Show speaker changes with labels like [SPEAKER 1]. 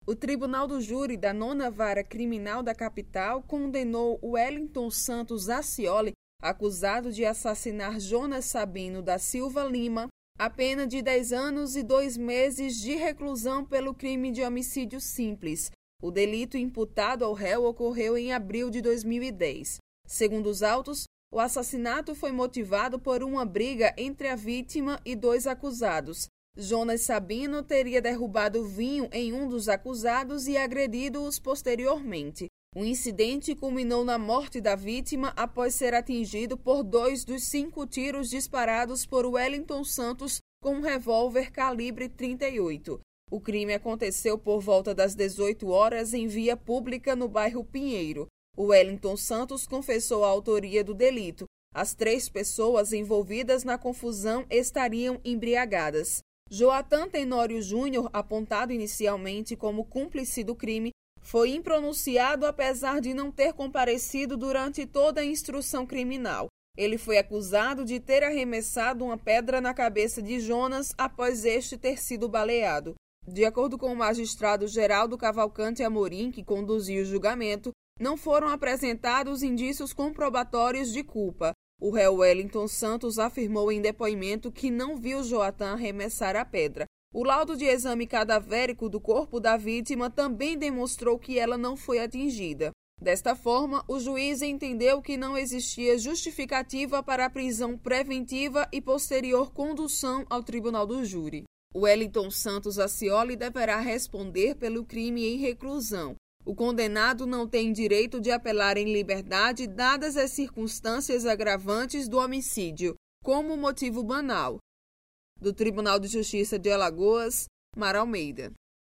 [SPEAKER 1] O Tribunal do Júri da 9ª Vara Criminal da capital condenou Wellington Santos Acioli, acusado de assassinar Jonas Sabino da Silva Lima, a pena de 10 anos e 2 meses de reclusão pelo crime de homicídio simples. O delito imputado ao réu ocorreu em abril de 2010. Segundo os autos, o assassinato foi motivado por uma briga entre a vítima e 2 acusados. Jonas Sabino teria derrubado vinho em um dos acusados e agredido-os posteriormente. O incidente culminou na morte da vítima após ser atingido por 2 dos 5 tiros disparados por Wellington Santos com um revólver calibre 38. O crime aconteceu por volta das 18 horas em via pública no bairro Pinheiro. O Wellington Santos confessou a autoria do delito. As 3 pessoas envolvidas na confusão estariam embriagadas. Joatan Tenório Júnior, apontado inicialmente como cúmplice do crime, foi impronunciado apesar de não ter comparecido durante toda a instrução criminal. Ele foi acusado de ter arremessado uma pedra na cabeça de Jonas após este ter sido baleado. De acordo com o magistrado Geraldo Cavalcante Amorim, que conduziu o julgamento, não foram apresentados indícios comprobatórios de culpa. O réu Wellington Santos afirmou em depoimento que não viu Joatan arremessar a pedra. O laudo de exame cadavérico do corpo da vítima também demonstrou que ela não foi atingida. Desta forma, o juiz entendeu que não existia justificativa para a prisão preventiva e posterior condução ao tribunal do júri. Wellington Santos Acioli deverá responder pelo crime em reclusão. O condenado não tem direito de apelar em liberdade dadas as circunstâncias agravantes do homicídio, como motivo banal. Do Tribunal de Justiça de Alagoas, Mara Almeida.